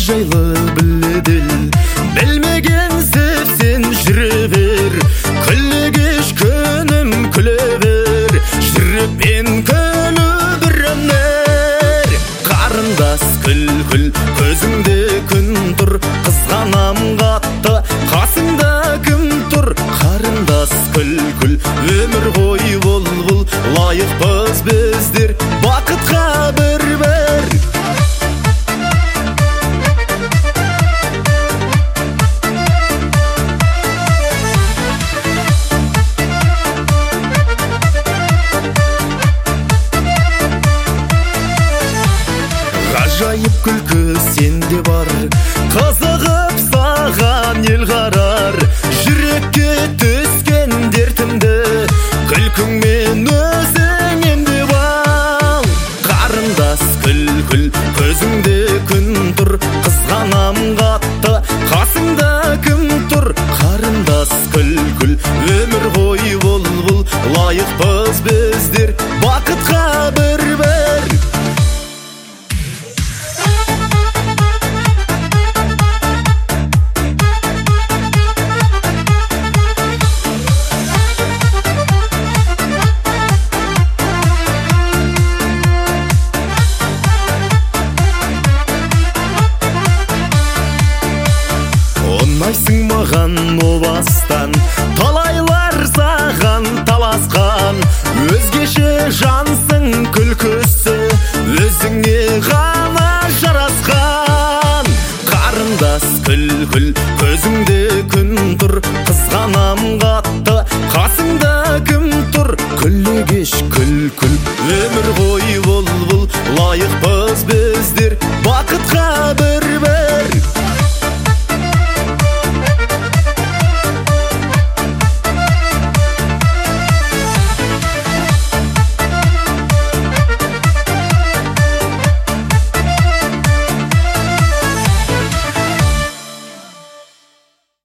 жайлы біледіл, білмеген сен жүре бер, күлі кеш күнім күле бер, жүріп мен күні бірінер. Қарындас күл-күл, көзіңде күн тұр, қызғанам қатты, қасыңда кім тұр? Қарындас күл-күл, өмір ғой бұл, лайықпыз біздер бақытқа бір-бір. Ғажайып күлкі сенде бар, қызығып саған ел қарар, жүрекке түскен дертімді күлкіңмен өзің емдеп ал. Қарындас күл-күл, көзіңде күн тұр, қызғанам қатты, қасыңда кім тұр? Қарындас күл-күл, өмір ғой бұл, лайықпыз біздер бақытқа бір-бір. Ұнайсың маған о бастан, талайлар саған таласқан, өзгеше жансың күлкісі, өзіңе ғана жарасқан. Қарындас күл-күл, көзіңде күн тұр, қызғанам қатты, қасыңда кім тұр? Күлі кеш күл-күл, өмір ғой бұл, лайықпыз біздер бақытқа